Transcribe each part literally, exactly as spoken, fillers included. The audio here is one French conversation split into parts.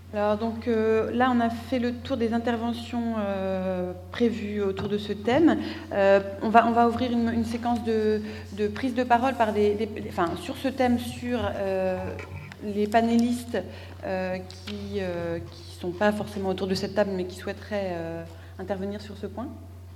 Alors donc euh, là, on a fait le tour des interventions euh, prévues autour de ce thème. Euh, on, va, on va ouvrir une, une séquence de, de prise de parole par des, des, enfin, sur ce thème, sur euh, les panélistes euh, qui ne euh, sont pas forcément autour de cette table, mais qui souhaiteraient euh, intervenir sur ce point.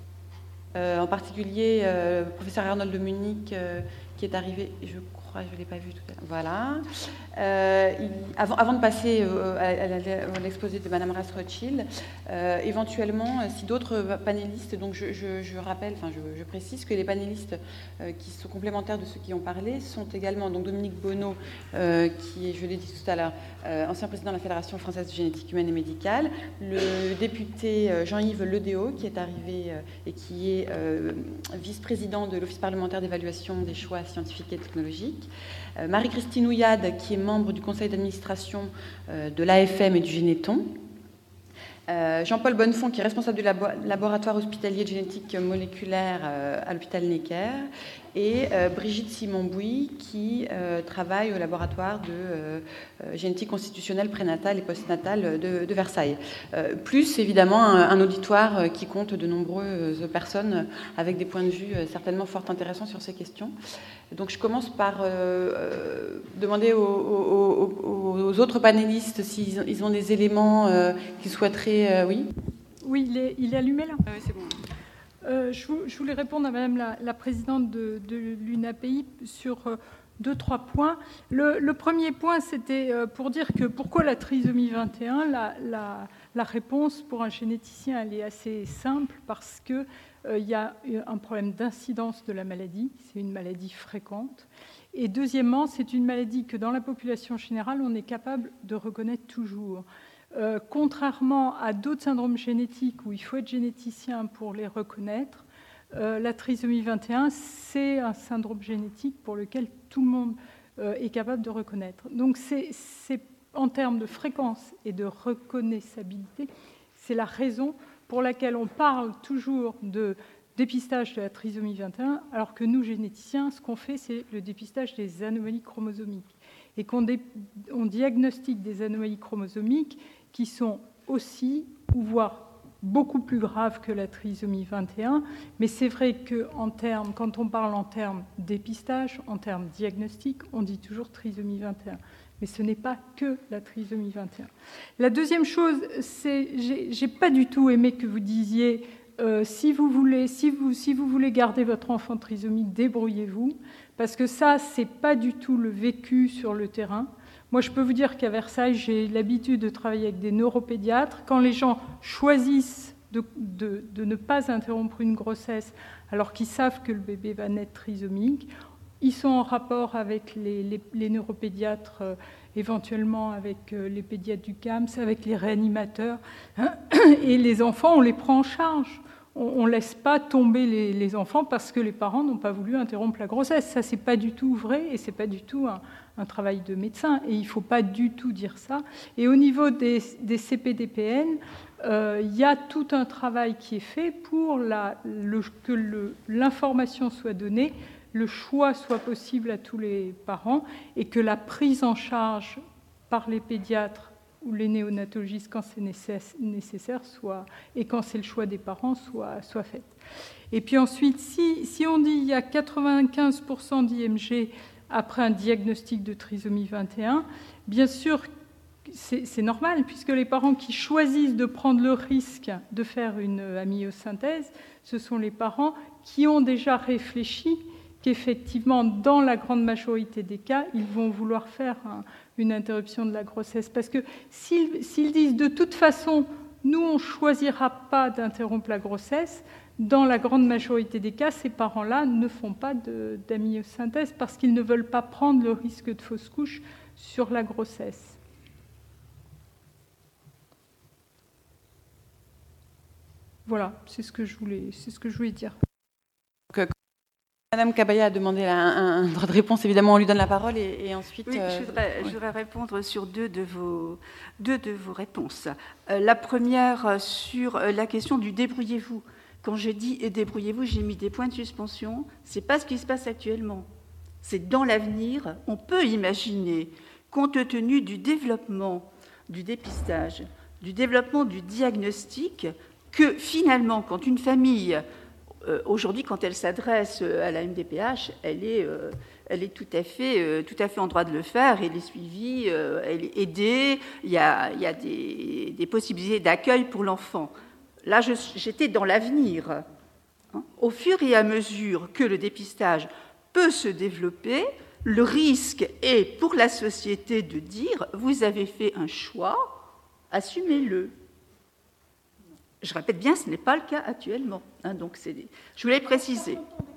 Euh, en particulier, euh, le professeur Arnold de Munich, euh, qui est arrivé, je crois, je ne l'ai pas vu tout à l'heure. Voilà. Euh, il, avant, avant de passer euh, à, à l'exposé de Madame Ras-Rothschild, euh, éventuellement, si d'autres panélistes, donc je, je, je rappelle, enfin je, je précise que les panélistes euh, qui sont complémentaires de ceux qui ont parlé sont également donc Dominique Bonneau, euh, qui est, je l'ai dit tout à l'heure, euh, ancien président de la Fédération française de génétique humaine et médicale, le député Jean-Yves Ledéo, qui est arrivé euh, et qui est euh, vice-président de l'Office parlementaire d'évaluation des choix scientifiques et technologiques, euh, Marie-Christine Houillade, qui est membre du conseil d'administration euh, de l'A F M et du Généton, euh, Jean-Paul Bonnefond, qui est responsable du labo laboratoire hospitalier de génétique moléculaire euh, à l'hôpital Necker, et euh, Brigitte Simon-Bouy, qui euh, travaille au laboratoire de euh, génétique constitutionnelle prénatale et postnatale de, de Versailles. Euh, plus, évidemment, un, un auditoire qui compte de nombreuses personnes avec des points de vue certainement fort intéressants sur ces questions. Donc, je commence par euh, demander aux, aux, aux, aux autres panélistes s'ils ils ont des éléments euh, qu'ils souhaiteraient... Euh, oui Oui, il est, il est allumé, là. Ah oui, c'est bon. Euh, je, je voulais répondre à Madame la, la présidente de, de l'U N A P I sur euh, deux, trois points. Le, le premier point, c'était euh, pour dire que pourquoi la trisomie vingt et un, la, la, la réponse pour un généticien, elle est assez simple parce qu'il euh, y a un problème d'incidence de la maladie, c'est une maladie fréquente. Et deuxièmement, c'est une maladie que dans la population générale, on est capable de reconnaître toujours. Euh, contrairement à d'autres syndromes génétiques où il faut être généticien pour les reconnaître, euh, la trisomie vingt et un, c'est un syndrome génétique pour lequel tout le monde euh, est capable de reconnaître. Donc, c'est, c'est, en termes de fréquence et de reconnaissabilité, c'est la raison pour laquelle on parle toujours de dépistage de la trisomie vingt et un, alors que nous, généticiens, ce qu'on fait, c'est le dépistage des anomalies chromosomiques. Et qu'on dé, on diagnostique des anomalies chromosomiques qui sont aussi, ou voire beaucoup plus graves que la trisomie vingt et un. Mais c'est vrai que en termes, quand on parle en termes dépistage, en termes diagnostic, on dit toujours trisomie vingt et un. Mais ce n'est pas que la trisomie vingt et un. La deuxième chose, c'est, j'ai, j'ai pas du tout aimé que vous disiez, euh, si vous voulez, si vous, si vous voulez garder votre enfant trisomique, débrouillez-vous, parce que ça, c'est pas du tout le vécu sur le terrain. Moi, je peux vous dire qu'à Versailles, j'ai l'habitude de travailler avec des neuropédiatres. Quand les gens choisissent de, de, de ne pas interrompre une grossesse alors qu'ils savent que le bébé va naître trisomique, ils sont en rapport avec les, les, les neuropédiatres, euh, éventuellement avec euh, les pédiatres du C A M S, avec les réanimateurs. Hein, et les enfants, on les prend en charge. On ne laisse pas tomber les, les enfants parce que les parents n'ont pas voulu interrompre la grossesse. Ça, c'est pas du tout vrai et c'est pas du tout un, un travail de médecin. Et il ne faut pas du tout dire ça. Et au niveau des, des C P D P N, euh, il y a tout un travail qui est fait pour la, le, que le, l'information soit donnée, le choix soit possible à tous les parents et que la prise en charge par les pédiatres ou les néonatologistes, quand c'est nécessaire, soit, et quand c'est le choix des parents, soit, soit faite. Et puis ensuite, si, si on dit qu'il y a quatre-vingt-quinze pour cent d'I M G après un diagnostic de trisomie vingt et un, bien sûr, c'est, c'est normal, puisque les parents qui choisissent de prendre le risque de faire une amyosynthèse, ce sont les parents qui ont déjà réfléchi qu'effectivement, dans la grande majorité des cas, ils vont vouloir faire un, une interruption de la grossesse. Parce que s'ils, s'ils disent de toute façon, nous, on ne choisira pas d'interrompre la grossesse, dans la grande majorité des cas, ces parents-là ne font pas de, d'amyosynthèse parce qu'ils ne veulent pas prendre le risque de fausse couche sur la grossesse. Voilà, c'est ce que je voulais, c'est ce que je voulais dire. Madame Cabaya a demandé un, un droit de réponse. Évidemment, on lui donne la parole et, et ensuite... Oui, euh, je, voudrais, oui. je voudrais répondre sur deux de vos, deux de vos réponses. Euh, la première sur la question du débrouillez-vous. Quand je dis « débrouillez-vous », j'ai mis des points de suspension. Ce n'est pas ce qui se passe actuellement. C'est dans l'avenir. On peut imaginer, compte tenu du développement du dépistage, du développement du diagnostic, que finalement, quand une famille, euh, aujourd'hui, quand elle s'adresse à la M D P H, elle est, euh, elle est tout à fait, euh, tout à fait en droit de le faire, elle est suivie, euh, elle est aidée, il y a, il y a des, des possibilités d'accueil pour l'enfant. Là, je, j'étais dans l'avenir. Hein. Au fur et à mesure que le dépistage peut se développer, le risque est pour la société de dire « vous avez fait un choix, assumez-le ». Je répète bien, ce n'est pas le cas actuellement. Hein, donc c'est des... Je voulais préciser.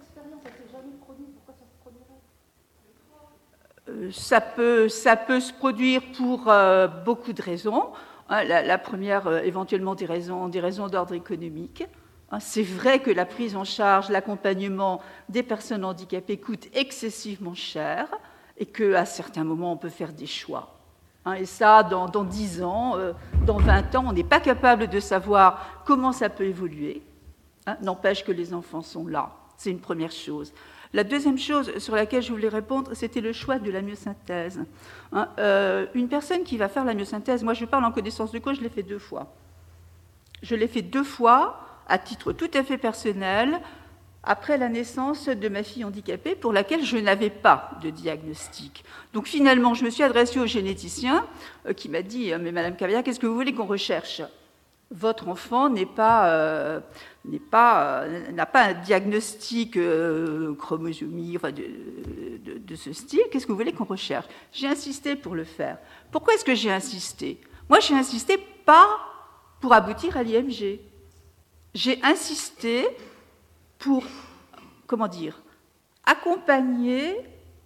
Euh, ça, peut, ça peut se produire pour euh, beaucoup de raisons. Hein, la, la première, euh, éventuellement, des raisons, des raisons d'ordre économique. C'est vrai que la prise en charge, l'accompagnement des personnes handicapées coûte excessivement cher et qu'à certains moments, on peut faire des choix. Et ça, dans, dans dix ans, euh, dans vingt ans, on n'est pas capable de savoir comment ça peut évoluer. Hein, n'empêche que les enfants sont là. C'est une première chose. La deuxième chose sur laquelle je voulais répondre, c'était le choix de la myosynthèse. Hein, euh, une personne qui va faire la myosynthèse, moi je parle en connaissance de cause, je l'ai fait deux fois. Je l'ai fait deux fois, à titre tout à fait personnel, après la naissance de ma fille handicapée, pour laquelle je n'avais pas de diagnostic. Donc finalement, je me suis adressée au généticien, euh, qui m'a dit « Mais Madame Cavia, qu'est-ce que vous voulez qu'on recherche ? Votre enfant n'est pas, euh, n'est pas, euh, n'a pas un diagnostic euh, chromosomie, enfin de, de, de ce style, qu'est-ce que vous voulez qu'on recherche ?» J'ai insisté pour le faire. Pourquoi est-ce que j'ai insisté ? Moi, j'ai insisté pas pour aboutir à l'I M G. J'ai insisté pour, comment dire, accompagner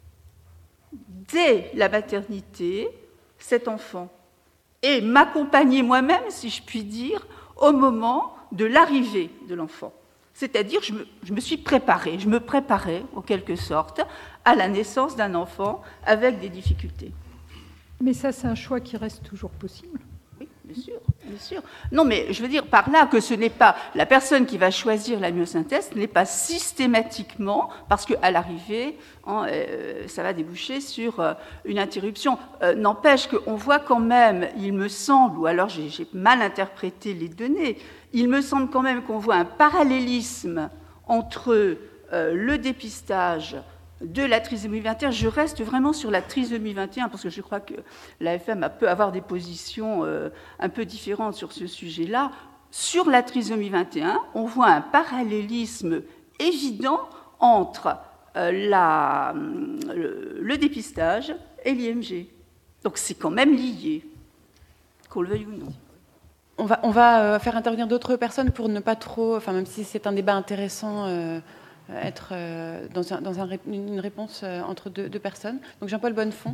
dès la maternité cet enfant et m'accompagner moi-même, si je puis dire, au moment de l'arrivée de l'enfant. C'est-à-dire, je me, je me suis préparée, je me préparais, en quelque sorte, à la naissance d'un enfant avec des difficultés. Mais ça, c'est un choix qui reste toujours possible. Oui, bien sûr, bien sûr. Non, mais je veux dire par là que ce n'est pas la personne qui va choisir la myosynthèse, n'est pas systématiquement, parce qu'à l'arrivée, hein, euh, ça va déboucher sur euh, une interruption. Euh, n'empêche qu'on voit quand même, il me semble, ou alors j'ai, j'ai mal interprété les données, il me semble quand même qu'on voit un parallélisme entre euh, le dépistage de la trisomie vingt et un, je reste vraiment sur la trisomie vingt et un parce que je crois que l'A F M peut avoir des positions euh, un peu différentes sur ce sujet-là. Sur la trisomie vingt et un, on voit un parallélisme évident entre euh, la, le, le dépistage et l'I M G. Donc c'est quand même lié, qu'on le veuille ou non. On va, on va faire intervenir d'autres personnes pour ne pas trop, enfin même si c'est un débat intéressant, euh, être euh, dans, un, dans un, une réponse euh, entre deux, deux personnes. Donc Jean-Paul Bonnefond.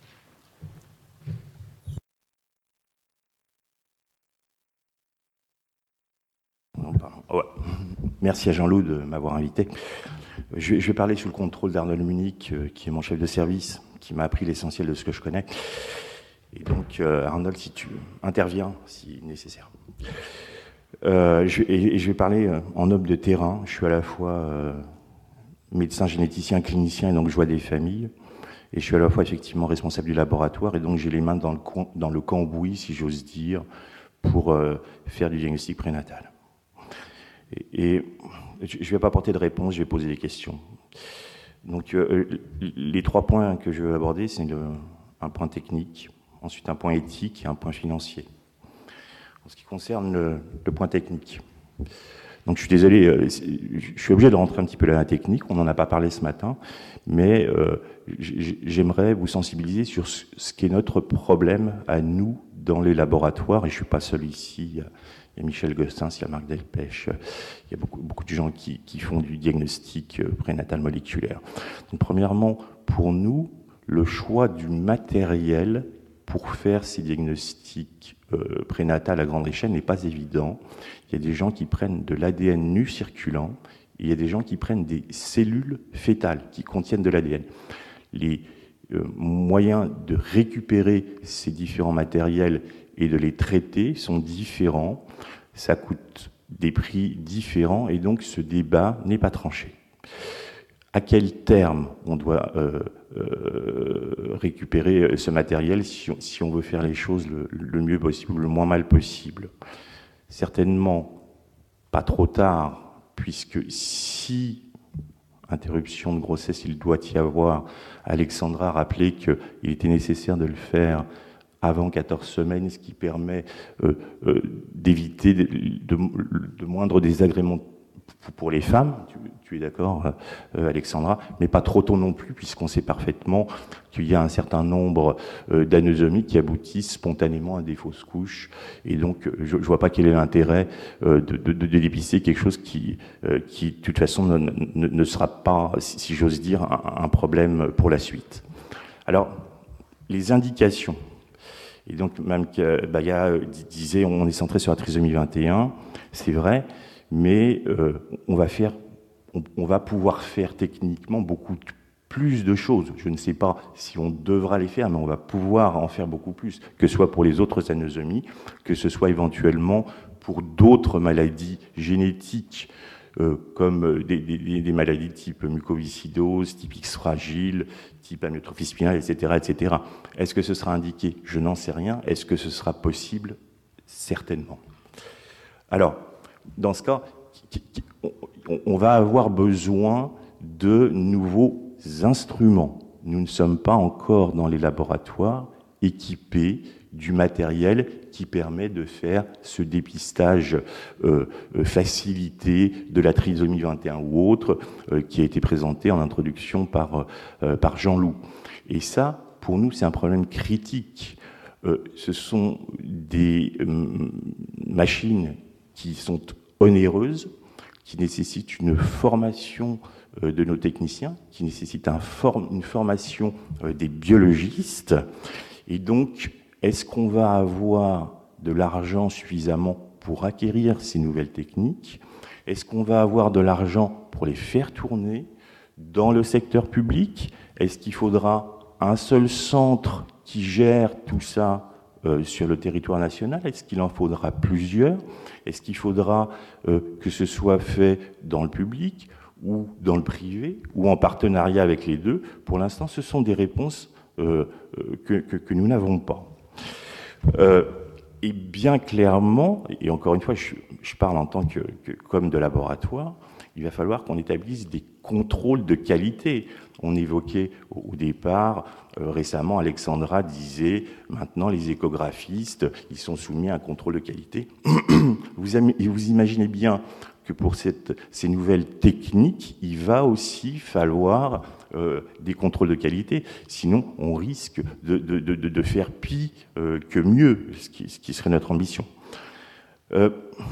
Ouais. Merci à Jean-Loup de m'avoir invité. Je vais, je vais parler sous le contrôle d'Arnold Munich, euh, qui est mon chef de service, qui m'a appris l'essentiel de ce que je connais. Et donc, euh, Arnold, si tu interviens, si nécessaire. Euh, je, et, et je vais parler en homme de terrain. Je suis à la fois euh, médecin, généticien, clinicien, et donc je vois des familles. Et je suis à la fois effectivement responsable du laboratoire, et donc j'ai les mains dans le, dans le cambouis, si j'ose dire, pour euh, faire du diagnostic prénatal. Et, et je ne vais pas apporter de réponse, je vais poser des questions. Donc, euh, les trois points que je veux aborder, c'est le, un point technique, ensuite un point éthique et un point financier. En ce qui concerne le, le point technique, donc je suis désolé, je suis obligé de rentrer un petit peu dans la technique, on n'en a pas parlé ce matin, mais euh, j'aimerais vous sensibiliser sur ce, ce qu'est notre problème à nous dans les laboratoires, et je ne suis pas seul ici, il y a Michel Gostins, il y a Marc Delpech, il y a beaucoup, beaucoup de gens qui, qui font du diagnostic prénatal moléculaire. Donc premièrement, pour nous, le choix du matériel pour faire ces diagnostics euh, prénatals à grande échelle n'est pas évident. Il y a des gens qui prennent de l'A D N nu circulant, et il y a des gens qui prennent des cellules fétales qui contiennent de l'A D N. Les euh, moyens de récupérer ces différents matériels et de les traiter sont différents. Ça coûte des prix différents, et donc ce débat n'est pas tranché. à quel terme on doit euh, euh, récupérer ce matériel si on, si on veut faire les choses le, le mieux possible ou le moins mal possible. Certainement pas trop tard, puisque si interruption de grossesse il doit y avoir, Alexandra rappelait qu'il était nécessaire de le faire avant quatorze semaines, ce qui permet euh, euh, d'éviter de, de, de moindres désagréments pour les femmes, tu, tu es d'accord, euh, Alexandra, mais pas trop tôt non plus, puisqu'on sait parfaitement qu'il y a un certain nombre euh, d'anésomies qui aboutissent spontanément à des fausses couches, et donc je ne vois pas quel est l'intérêt euh, de, de, de dépister quelque chose qui, euh, qui, de toute façon, ne, ne, ne sera pas, si, si j'ose dire, un, un problème pour la suite. Alors, les indications. Et donc, même que Baya disait, on est centré sur la trisomie vingt et un, c'est vrai, mais euh, on va faire, on, on va pouvoir faire techniquement beaucoup plus de choses. Je ne sais pas si on devra les faire, mais on va pouvoir en faire beaucoup plus, que ce soit pour les autres anésomies, que ce soit éventuellement pour d'autres maladies génétiques, euh, comme des, des, des maladies type mucoviscidose, type X fragile, type amyotrophie spinale, et cetera, et cetera. Est-ce que ce sera indiqué? Je n'en sais rien. Est-ce que ce sera possible? Certainement. Alors, dans ce cas, on va avoir besoin de nouveaux instruments. Nous ne sommes pas encore dans les laboratoires équipés du matériel qui permet de faire ce dépistage euh, facilité de la trisomie vingt et un ou autre euh, qui a été présenté en introduction par, euh, par Jean-Loup. Et ça, pour nous, c'est un problème critique. Euh, ce sont des euh, machines qui sont onéreuses, qui nécessitent une formation euh, de nos techniciens, qui nécessitent un form- une formation euh, des biologistes. Et donc, est-ce qu'on va avoir de l'argent suffisamment pour acquérir ces nouvelles techniques? Est-ce qu'on va avoir de l'argent pour les faire tourner dans le secteur public? Est-ce qu'il faudra un seul centre qui gère tout ça euh, sur le territoire national? Est-ce qu'il en faudra plusieurs? Est-ce qu'il faudra euh, que ce soit fait dans le public ou dans le privé ou en partenariat avec les deux? Pour l'instant, ce sont des réponses euh, que, que, que nous n'avons pas. Euh, et bien clairement, et encore une fois, je, je parle en tant que, que comme de laboratoire, il va falloir qu'on établisse des contrôles de qualité. On évoquait au départ, euh, récemment, Alexandra disait, maintenant les échographistes, ils sont soumis à un contrôle de qualité. vous, vous imaginez bien que pour cette, ces nouvelles techniques, il va aussi falloir euh, des contrôles de qualité. Sinon, on risque de, de, de, de faire pis euh, que mieux, ce qui, ce qui serait notre ambition. Euh,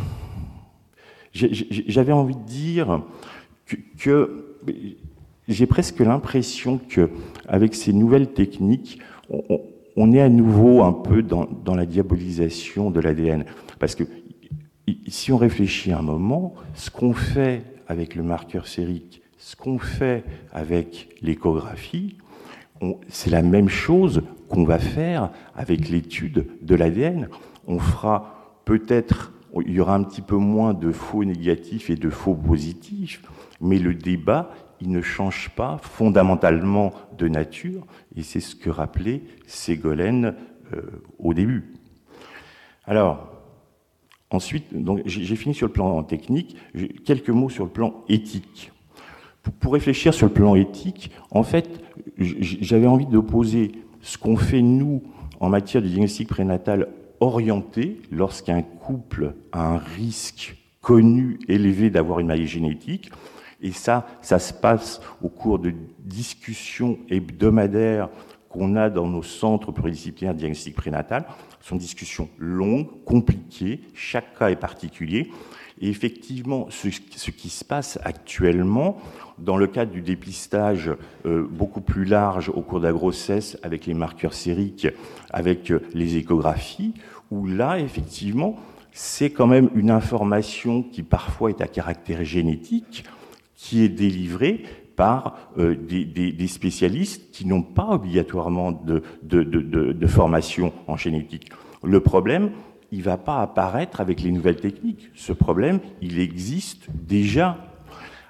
J'avais envie de dire que, que j'ai presque l'impression qu'avec ces nouvelles techniques, on, on est à nouveau un peu dans, dans la diabolisation de l'A D N. Parce que si on réfléchit un moment, ce qu'on fait avec le marqueur sérique, ce qu'on fait avec l'échographie, c'est la même chose qu'on va faire avec l'étude de l'A D N. On fera peut-être, il y aura un petit peu moins de faux négatifs et de faux positifs, mais le débat, il ne change pas fondamentalement de nature, et c'est ce que rappelait Ségolène euh, au début. Alors, ensuite, donc, j'ai fini sur le plan technique, quelques mots sur le plan éthique. Pour réfléchir sur le plan éthique, en fait, j'avais envie d'opposer ce qu'on fait, nous, en matière de diagnostic prénatal orienté, lorsqu'un couple a un risque connu, élevé d'avoir une maladie génétique, et ça, ça se passe au cours de discussions hebdomadaires qu'on a dans nos centres pluridisciplinaires de diagnostic prénatal. Ce sont des discussions longues, compliquées, chaque cas est particulier. Et effectivement, ce, ce qui se passe actuellement, dans le cadre du dépistage euh, beaucoup plus large au cours de la grossesse, avec les marqueurs sériques, avec euh, les échographies, où là, effectivement, c'est quand même une information qui parfois est à caractère génétique, qui est délivrée par euh, des, des, des spécialistes qui n'ont pas obligatoirement de, de, de, de, de formation en génétique. Le problème, il ne va pas apparaître avec les nouvelles techniques. Ce problème, il existe déjà.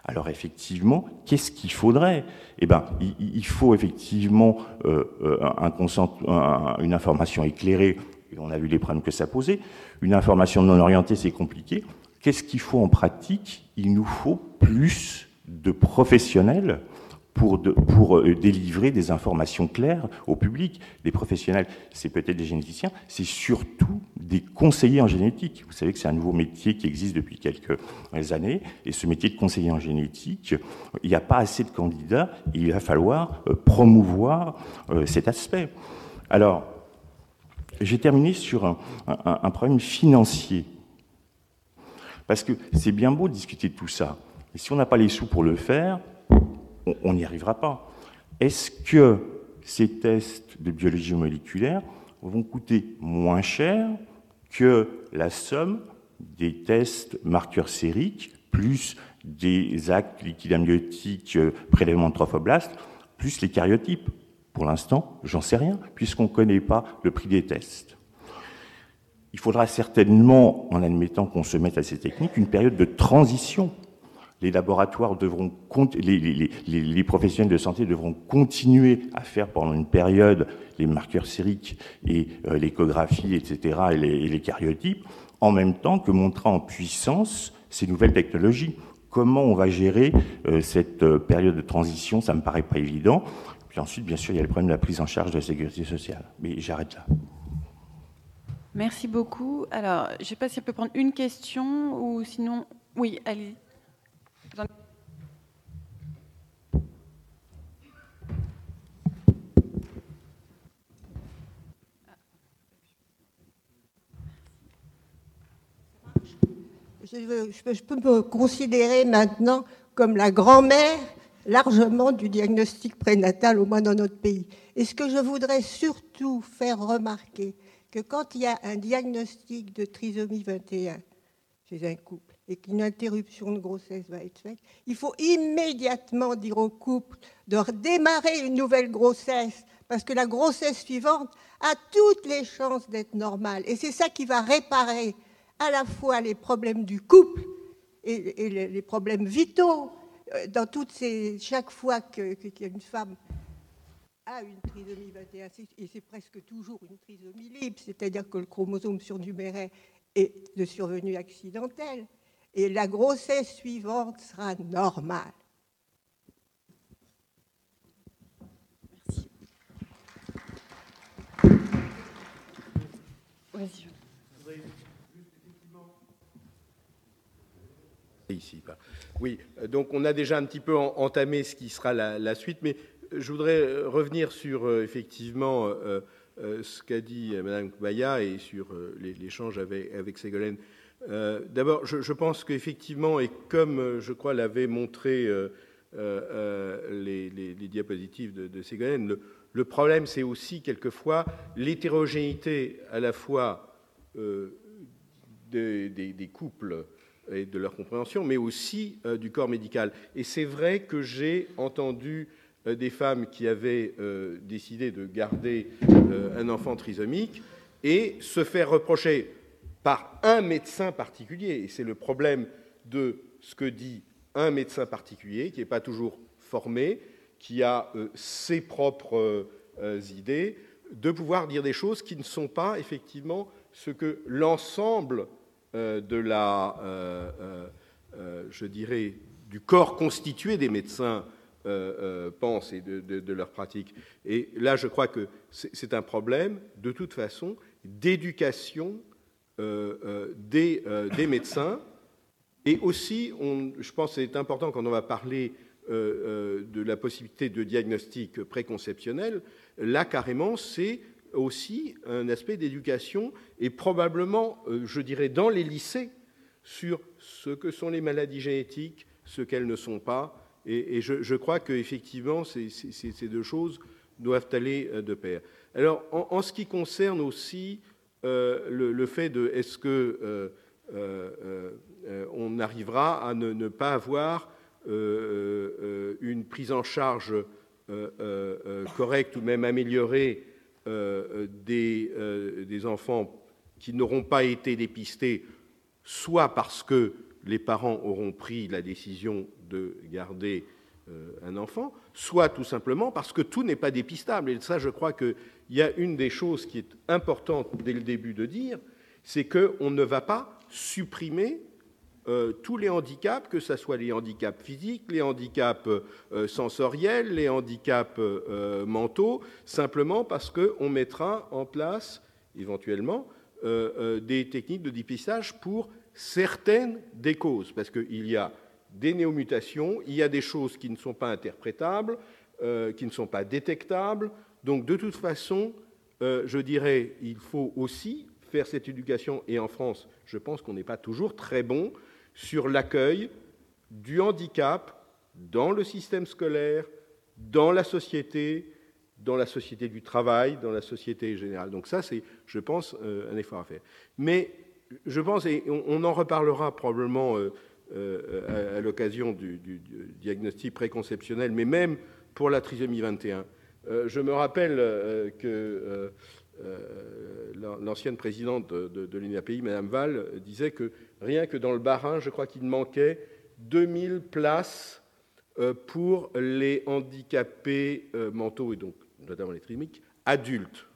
Alors effectivement, qu'est-ce qu'il faudrait? Eh bien, il, il faut effectivement euh, un consent, un, une information éclairée, et on a vu les problèmes que ça posait. Une information non orientée, c'est compliqué. Qu'est-ce qu'il faut en pratique? Il nous faut plus de professionnels pour, de, pour euh, délivrer des informations claires au public. Des professionnels, c'est peut-être des généticiens, c'est surtout des conseillers en génétique. Vous savez que c'est un nouveau métier qui existe depuis quelques années, et ce métier de conseiller en génétique, il n'y a pas assez de candidats, et il va falloir euh, promouvoir euh, cet aspect. Alors, j'ai terminé sur un, un, un problème financier. Parce que c'est bien beau de discuter de tout ça, mais si on n'a pas les sous pour le faire, on n'y arrivera pas. Est-ce que ces tests de biologie moléculaire vont coûter moins cher que la somme des tests marqueurs sériques, plus des actes liquides amniotiques, prélèvement de trophoblastes, plus les karyotypes? Pour l'instant, j'en sais rien, puisqu'on ne connaît pas le prix des tests. Il faudra certainement, en admettant qu'on se mette à ces techniques, une période de transition. Les laboratoires devront, les, les, les, les professionnels de santé devront continuer à faire pendant une période les marqueurs sériques et euh, l'échographie, et cetera, et les, et les karyotypes, en même temps que montrer en puissance ces nouvelles technologies. Comment on va gérer euh, cette euh, période de transition? Ça ne me paraît pas évident. Puis ensuite, bien sûr, il y a le problème de la prise en charge de la sécurité sociale. Mais j'arrête là. Merci beaucoup. Alors, je ne sais pas si on peut prendre une question ou sinon... Oui, allez. Je, je, je peux me considérer maintenant comme la grand-mère largement du diagnostic prénatal, au moins dans notre pays. Et ce que je voudrais surtout faire remarquer, que quand il y a un diagnostic de trisomie vingt et un chez un couple et qu'une interruption de grossesse va être faite, il faut immédiatement dire au couple de redémarrer une nouvelle grossesse, parce que la grossesse suivante a toutes les chances d'être normale. Et c'est ça qui va réparer à la fois les problèmes du couple et, et les, les problèmes vitaux. Dans toutes ces, chaque fois que, que, qu'une femme a une trisomie vingt et un, et c'est presque toujours une trisomie libre, c'est-à-dire que le chromosome surnuméraire est de survenue accidentelle, et la grossesse suivante sera normale. Merci. Vas-y. Ici, oui, donc on a déjà un petit peu entamé ce qui sera la, la suite, mais je voudrais revenir sur euh, effectivement euh, euh, ce qu'a dit Mme Koubaya et sur euh, l'échange avec, avec Ségolène. Euh, D'abord, je, je pense qu'effectivement, et comme je crois l'avaient montré euh, euh, les, les, les diapositives de, de Ségolène, le, le problème c'est aussi quelquefois l'hétérogénéité à la fois euh, des, des, des couples et de leur compréhension, mais aussi euh, du corps médical. Et c'est vrai que j'ai entendu euh, des femmes qui avaient euh, décidé de garder euh, un enfant trisomique et se faire reprocher par un médecin particulier, et c'est le problème de ce que dit un médecin particulier, qui n'est pas toujours formé, qui a euh, ses propres euh, idées, de pouvoir dire des choses qui ne sont pas effectivement ce que l'ensemble de la, euh, euh, je dirais, du corps constitué des médecins euh, euh, pensent et de, de, de leur pratique. Et là, je crois que c'est un problème, de toute façon, d'éducation euh, euh, des, euh, des médecins. Et aussi, on, je pense que c'est important quand on va parler euh, euh, de la possibilité de diagnostic préconceptionnel, là, carrément, c'est aussi un aspect d'éducation et probablement, je dirais, dans les lycées, sur ce que sont les maladies génétiques, ce qu'elles ne sont pas. Et, et je, je crois qu'effectivement, ces, ces, ces deux choses doivent aller de pair. Alors, en, en ce qui concerne aussi euh, le, le fait de est-ce que euh, euh, euh, on arrivera à ne, ne pas avoir euh, euh, une prise en charge euh, euh, correcte ou même améliorée Euh, des, euh, des enfants qui n'auront pas été dépistés, soit parce que les parents auront pris la décision de garder euh, un enfant, soit tout simplement parce que tout n'est pas dépistable. Et ça, je crois qu'il y a une des choses qui est importante dès le début de dire, c'est qu'on ne va pas supprimer euh, tous les handicaps, que ce soit les handicaps physiques, les handicaps euh, sensoriels, les handicaps euh, mentaux, simplement parce qu'on mettra en place, éventuellement, euh, euh, des techniques de dépistage pour certaines des causes. Parce qu'il y a des néomutations, il y a des choses qui ne sont pas interprétables, euh, qui ne sont pas détectables. Donc, de toute façon, euh, je dirais, il faut aussi faire cette éducation. Et en France, je pense qu'on n'est pas toujours très bon sur l'accueil du handicap dans le système scolaire, dans la société, dans la société du travail, dans la société générale. Donc ça, c'est, je pense, euh, un effort à faire. Mais je pense, et on, on en reparlera probablement euh, euh, à, à l'occasion du, du, du diagnostic préconceptionnel, mais même pour la trisomie vingt et un. Euh, je me rappelle euh, que euh, euh, l'ancienne présidente de, de, de l'U N A P I, Mme Val, disait que rien que dans le Bas-Rhin, je crois qu'il manquait deux mille places euh, pour les handicapés euh, mentaux, et donc notamment les trisomiques, adultes.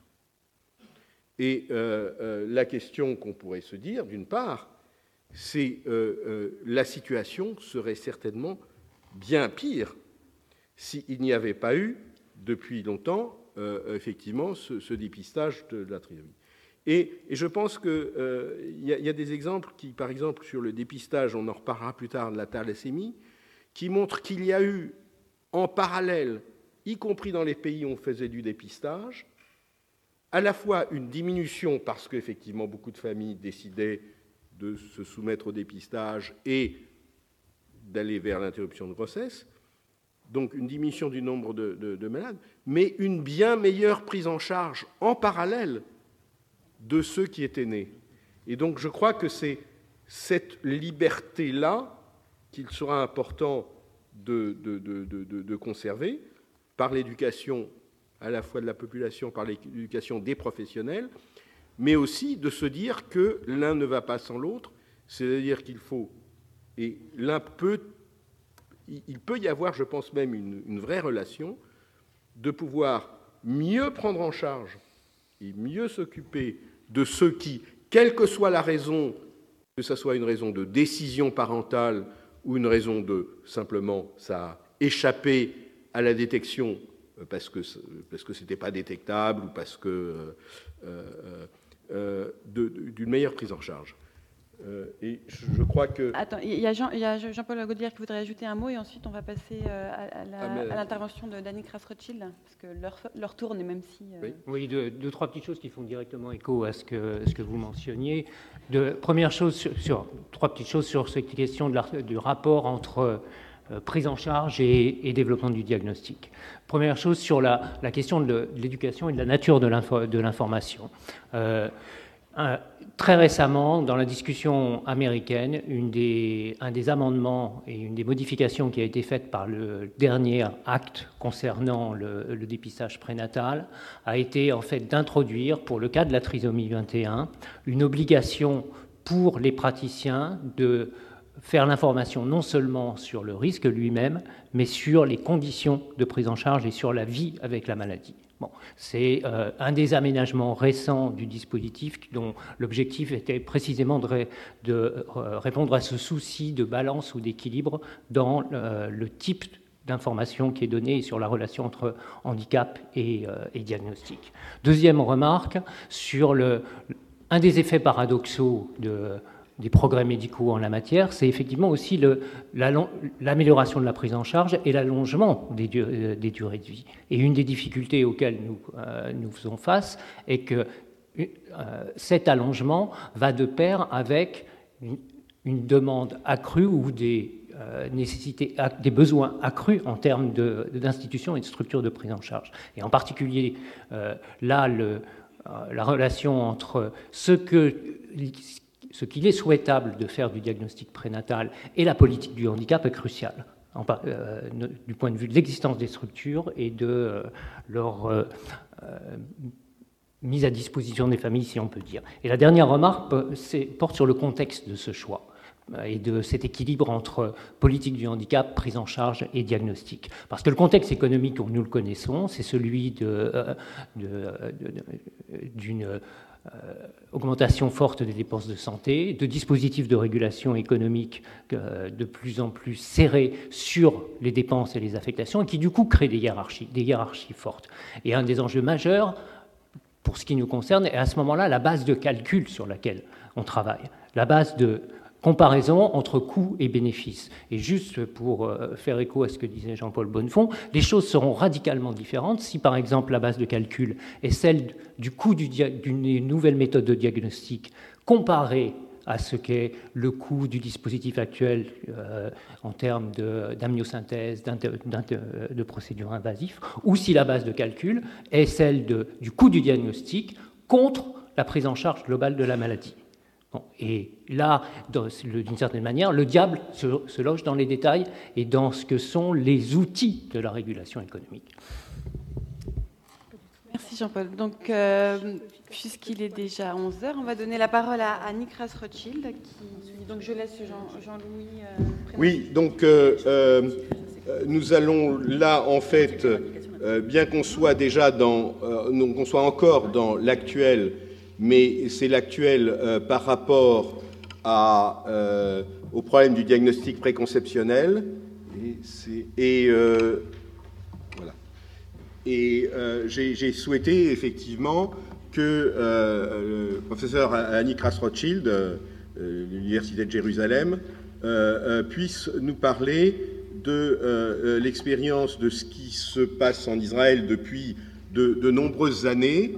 Et euh, euh, la question qu'on pourrait se dire, d'une part, c'est euh, euh, la situation serait certainement bien pire s'il n'y avait pas eu, depuis longtemps, euh, effectivement, ce, ce dépistage de, de la trisomie. Et, et je pense qu'il euh, y, y a des exemples qui, par exemple, sur le dépistage, on en reparlera plus tard, de la thalassémie, qui montrent qu'il y a eu, en parallèle, y compris dans les pays où on faisait du dépistage, à la fois une diminution, parce qu'effectivement, beaucoup de familles décidaient de se soumettre au dépistage et d'aller vers l'interruption de grossesse, donc une diminution du nombre de, de, de malades, mais une bien meilleure prise en charge en parallèle de ceux qui étaient nés. Et donc je crois que c'est cette liberté-là qu'il sera important de, de, de, de, de conserver par l'éducation à la fois de la population, par l'éducation des professionnels, mais aussi de se dire que l'un ne va pas sans l'autre, c'est-à-dire qu'il faut, et l'un peut, il peut y avoir, je pense même, une, une vraie relation de pouvoir mieux prendre en charge et mieux s'occuper de ceux qui, quelle que soit la raison, que ce soit une raison de décision parentale ou une raison de simplement ça a échappé à la détection parce que parce que c'était pas détectable ou parce que euh, euh, euh, de, de, d'une meilleure prise en charge. Euh, et je crois que... Attends, il y a, Jean, il y a Jean-Paul Gaudière qui voudrait ajouter un mot et ensuite on va passer à, à, la, ah, mais... à l'intervention de Dany Kras-Rothschild parce que leur, leur tour n'est même si... Euh... Oui, oui deux, deux, trois petites choses qui font directement écho à ce que, ce que vous mentionniez. De, première chose, sur, sur, trois petites choses sur cette question de la, du rapport entre euh, prise en charge et, et développement du diagnostic. Première chose sur la, la question de, de l'éducation et de la nature de, l'info, de l'information. Euh, Un, très récemment, dans la discussion américaine, une des, un des amendements et une des modifications qui a été faite par le dernier acte concernant le, le dépistage prénatal a été en fait d'introduire, pour le cas de la trisomie vingt et un, une obligation pour les praticiens de faire l'information non seulement sur le risque lui-même, mais sur les conditions de prise en charge et sur la vie avec la maladie. Bon, c'est euh, un des aménagements récents du dispositif dont l'objectif était précisément de, ré, de euh, répondre à ce souci de balance ou d'équilibre dans euh, le type d'information qui est donnée sur la relation entre handicap et, euh, et diagnostic. Deuxième remarque, sur le, un des effets paradoxaux de... des progrès médicaux en la matière, c'est effectivement aussi le, la, l'amélioration de la prise en charge et l'allongement des, des durées de vie. Et une des difficultés auxquelles nous, euh, nous faisons face est que euh, cet allongement va de pair avec une, une demande accrue ou des euh, nécessités, des besoins accrus en termes de, d'institutions et de structures de prise en charge. Et en particulier, euh, là, le, euh, la relation entre ce que... ce qu'il est souhaitable de faire du diagnostic prénatal et la politique du handicap est crucial, en, euh, du point de vue de l'existence des structures et de euh, leur euh, euh, mise à disposition des familles, si on peut dire. Et la dernière remarque c'est, porte sur le contexte de ce choix. et de cet équilibre entre politique du handicap, prise en charge et diagnostic. Parce que le contexte économique, nous le connaissons, c'est celui de, de, de, d'une euh, augmentation forte des dépenses de santé, de dispositifs de régulation économique euh, de plus en plus serrés sur les dépenses et les affectations, et qui du coup créent des hiérarchies, des hiérarchies fortes. Et un des enjeux majeurs, pour ce qui nous concerne, est à ce moment-là la base de calcul sur laquelle on travaille, la base de comparaison entre coûts et bénéfices. Et juste pour faire écho à ce que disait Jean-Paul Bonnefond, les choses seront radicalement différentes si, par exemple, la base de calcul est celle du coût d'une nouvelle méthode de diagnostic comparée à ce qu'est le coût du dispositif actuel euh, en termes d'amniosynthèse, de, de procédures invasives, ou si la base de calcul est celle de, du coût du diagnostic contre la prise en charge globale de la maladie. Bon, et là, d'une certaine manière, le diable se, se loge dans les détails et dans ce que sont les outils de la régulation économique. Merci Jean-Paul. Donc, euh, puisqu'il est déjà onze heures, on va donner la parole à, à Nick Rothschild. Qui, donc, je laisse Jean, Jean-Louis. Euh, oui, donc euh, euh, nous allons là, en fait, euh, bien qu'on soit déjà dans, euh, qu'on soit encore dans l'actuel, mais c'est l'actuel euh, par rapport à, euh, au problème du diagnostic préconceptionnel. Et, et, euh, voilà. et euh, j'ai souhaité effectivement que euh, le professeur Annie Kras-Rothschild, euh, de l'Université de Jérusalem, euh, euh, puisse nous parler de euh, l'expérience de ce qui se passe en Israël depuis de, de nombreuses années.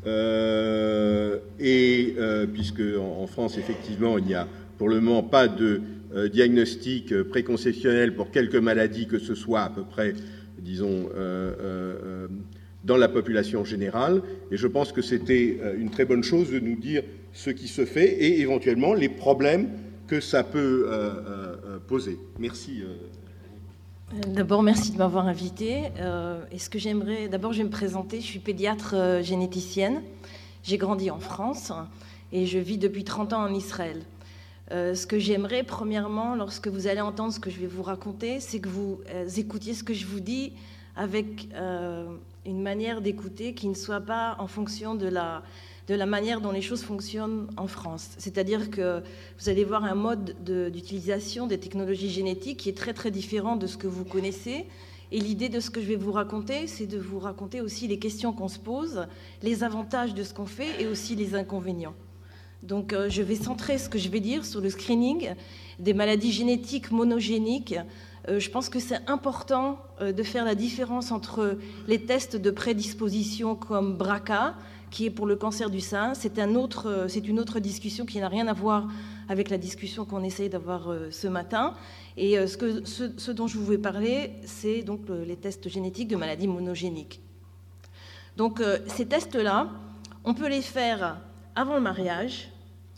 Euh, et euh, puisque en, en France, effectivement, il n'y a pour le moment pas de euh, diagnostic euh, préconceptionnel pour quelque maladie que ce soit, à peu près, disons, euh, euh, dans la population générale. Et je pense que c'était euh, une très bonne chose de nous dire ce qui se fait et éventuellement les problèmes que ça peut euh, euh, poser. Merci. Euh. D'abord, merci de m'avoir invitée. Euh, et ce que j'aimerais, d'abord, je vais me présenter. Je suis pédiatre euh, généticienne. J'ai grandi en France et je vis depuis trente ans en Israël. Euh, ce que j'aimerais, premièrement, lorsque vous allez entendre ce que je vais vous raconter, c'est que vous euh, écoutiez ce que je vous dis avec euh, une manière d'écouter qui ne soit pas en fonction de la de la manière dont les choses fonctionnent en France. C'est-à-dire que vous allez voir un mode d'utilisation des technologies génétiques qui est très très différent de ce que vous connaissez. Et l'idée de ce que je vais vous raconter, c'est de vous raconter aussi les questions qu'on se pose, les avantages de ce qu'on fait et aussi les inconvénients. Donc euh, je vais centrer ce que je vais dire sur le screening des maladies génétiques monogéniques. Euh, je pense que c'est important euh, de faire la différence entre les tests de prédisposition comme B R C A, qui est pour le cancer du sein. C'est un autre, c'est une autre discussion qui n'a rien à voir avec la discussion qu'on essaye d'avoir ce matin. Et ce, que, ce, ce dont je vous vais parler, c'est donc les tests génétiques de maladies monogéniques. Donc ces tests-là, on peut les faire avant le mariage,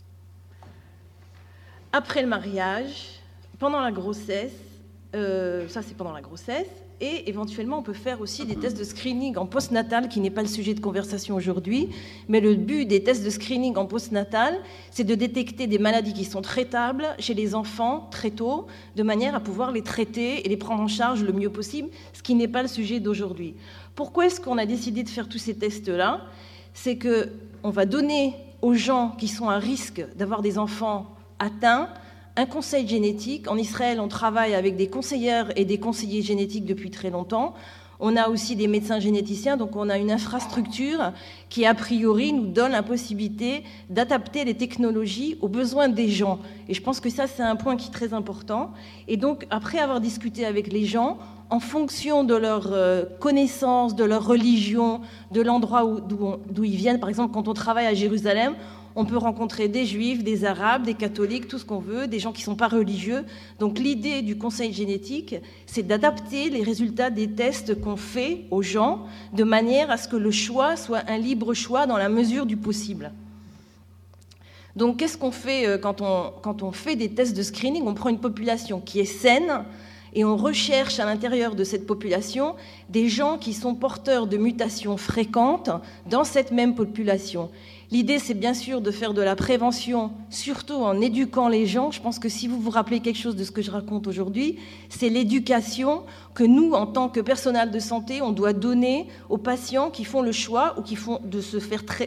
après le mariage, pendant la grossesse, euh, ça c'est pendant la grossesse, et éventuellement, on peut faire aussi des tests de screening en postnatal, qui n'est pas le sujet de conversation aujourd'hui. Mais le but des tests de screening en postnatal, c'est de détecter des maladies qui sont traitables chez les enfants très tôt, de manière à pouvoir les traiter et les prendre en charge le mieux possible, ce qui n'est pas le sujet d'aujourd'hui. Pourquoi est-ce qu'on a décidé de faire tous ces tests-là? C'est qu'on va donner aux gens qui sont à risque d'avoir des enfants atteints un conseil génétique. En Israël, on travaille avec des conseillères et des conseillers génétiques depuis très longtemps. On a aussi des médecins généticiens, donc on a une infrastructure qui, a priori, nous donne la possibilité d'adapter les technologies aux besoins des gens. Et je pense que ça, c'est un point qui est très important. Et donc, après avoir discuté avec les gens, en fonction de leur euh, connaissance, de leur religion, de l'endroit d'où ils viennent, par exemple, quand on travaille à Jérusalem, on peut rencontrer des juifs, des arabes, des catholiques, tout ce qu'on veut, des gens qui ne sont pas religieux. Donc l'idée du conseil génétique, c'est d'adapter les résultats des tests qu'on fait aux gens de manière à ce que le choix soit un libre choix dans la mesure du possible. Donc qu'est-ce qu'on fait quand on, quand on fait des tests de screening? On prend une population qui est saine et on recherche à l'intérieur de cette population des gens qui sont porteurs de mutations fréquentes dans cette même population. L'idée, c'est bien sûr de faire de la prévention, surtout en éduquant les gens. Je pense que si vous vous rappelez quelque chose de ce que je raconte aujourd'hui, c'est l'éducation que nous, en tant que personnel de santé, on doit donner aux patients qui font le choix ou qui font de se faire, tra-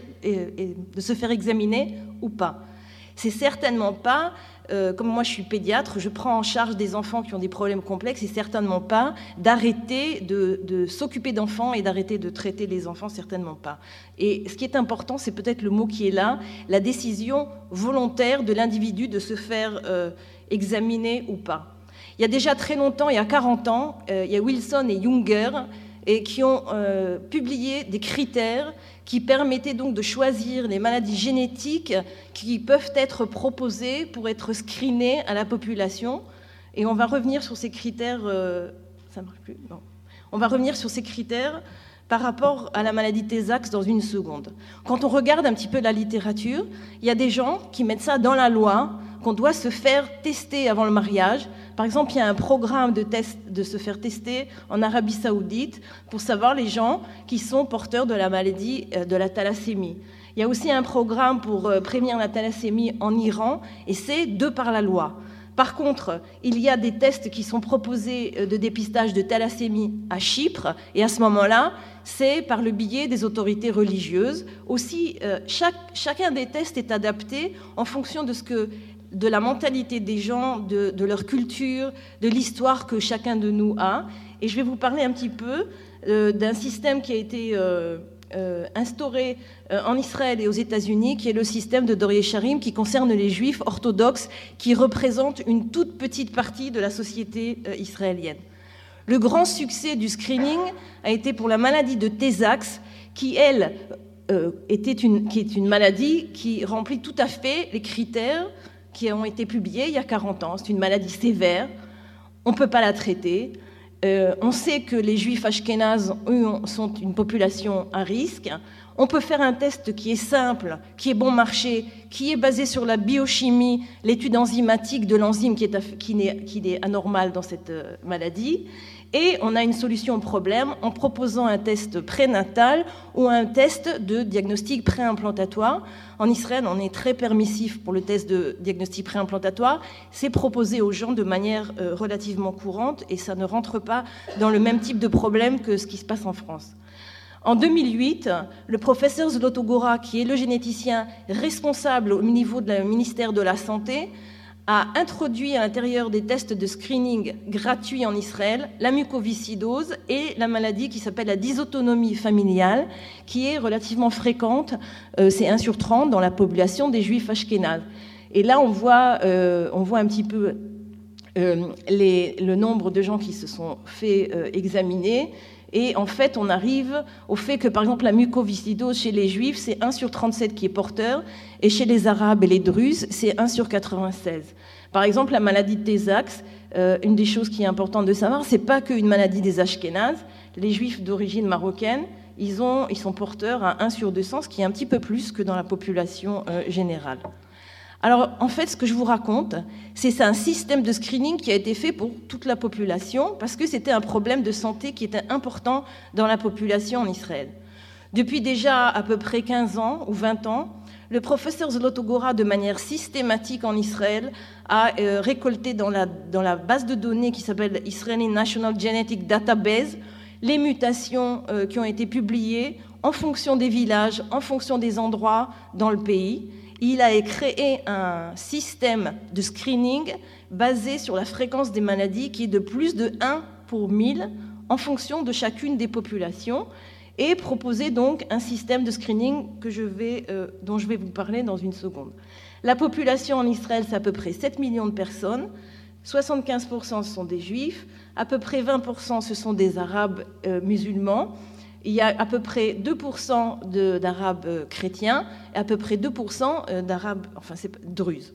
de se faire examiner ou pas. C'est certainement pas, euh, comme moi je suis pédiatre, je prends en charge des enfants qui ont des problèmes complexes, et certainement pas d'arrêter de, de s'occuper d'enfants et d'arrêter de traiter les enfants, certainement pas. Et ce qui est important, c'est peut-être le mot qui est là, la décision volontaire de l'individu de se faire euh, examiner ou pas. Il y a déjà très longtemps, il y a quarante ans, euh, il y a Wilson et Junger et qui ont euh, publié des critères qui permettaient donc de choisir les maladies génétiques qui peuvent être proposées pour être screenées à la population. Et on va revenir sur ces critères. Euh, ça marche plus ? Non. On va revenir sur ces critères par rapport à la maladie Tay Sachs dans une seconde. Quand on regarde un petit peu la littérature, il y a des gens qui mettent ça dans la loi, qu'on doit se faire tester avant le mariage. Par exemple, il y a un programme de, test, de se faire tester en Arabie Saoudite pour savoir les gens qui sont porteurs de la maladie de la thalassémie. Il y a aussi un programme pour prévenir la thalassémie en Iran, et c'est de par la loi. Par contre, il y a des tests qui sont proposés de dépistage de thalassémie à Chypre, et à ce moment-là, c'est par le biais des autorités religieuses. Aussi, chaque, chacun des tests est adapté en fonction de ce que de la mentalité des gens, de, de leur culture, de l'histoire que chacun de nous a. Et je vais vous parler un petit peu euh, d'un système qui a été euh, euh, instauré euh, en Israël et aux États-Unis, qui est le système de Dor Yesharim, qui concerne les Juifs orthodoxes, qui représentent une toute petite partie de la société euh, israélienne. Le grand succès du screening a été pour la maladie de Tay Sachs, qui, elle, euh, était une, qui est une maladie qui remplit tout à fait les critères qui ont été publiés il y a quarante ans. C'est une maladie sévère, on ne peut pas la traiter. Euh, on sait que les Juifs ashkénazes, eux, sont une population à risque. On peut faire un test qui est simple, qui est bon marché, qui est basé sur la biochimie, l'étude enzymatique de l'enzyme qui est, qui est, qui est anormale dans cette maladie. Et on a une solution au problème en proposant un test prénatal ou un test de diagnostic préimplantatoire. En Israël, on est très permissif pour le test de diagnostic préimplantatoire. C'est proposé aux gens de manière euh, relativement courante et ça ne rentre pas dans le même type de problème que ce qui se passe en France. En deux mille huit, le professeur Zloto Gora, qui est le généticien responsable au niveau du ministère de la Santé, a introduit à l'intérieur des tests de screening gratuits en Israël la mucoviscidose et la maladie qui s'appelle la dysautonomie familiale, qui est relativement fréquente, euh, c'est un sur trente dans la population des Juifs ashkénazes. Et là, on voit, euh, on voit un petit peu euh, les, le nombre de gens qui se sont fait euh, examiner. Et en fait, on arrive au fait que, par exemple, la mucoviscidose chez les Juifs, c'est un sur trente-sept qui est porteur, et chez les Arabes et les Druzes, c'est un sur quatre-vingt-seize. Par exemple, la maladie de Tay Sachs, euh, une des choses qui est importante de savoir, c'est pas qu'une maladie des Ashkénazes. Les Juifs d'origine marocaine, ils, ont, ils sont porteurs à un sur deux cents, ce qui est un petit peu plus que dans la population euh, générale. Alors, en fait, ce que je vous raconte, c'est un système de screening qui a été fait pour toute la population parce que c'était un problème de santé qui était important dans la population en Israël. Depuis déjà à peu près quinze ans ou vingt ans, le professeur Zloto Gora, de manière systématique en Israël, a euh, récolté dans la, dans la base de données qui s'appelle Israeli National Genetic Database les mutations euh, qui ont été publiées en fonction des villages, en fonction des endroits dans le pays. Il a créé un système de screening basé sur la fréquence des maladies qui est de plus de un pour mille en fonction de chacune des populations et proposé donc un système de screening que je vais, euh, dont je vais vous parler dans une seconde. La population en Israël, c'est à peu près sept millions de personnes. soixante-quinze pour cent ce sont des Juifs, à peu près vingt pour cent ce sont des Arabes euh, musulmans. Il y a à peu près deux pour cent d'Arabes euh, chrétiens et à peu près deux pour cent d'Arabes, enfin c'est druzes.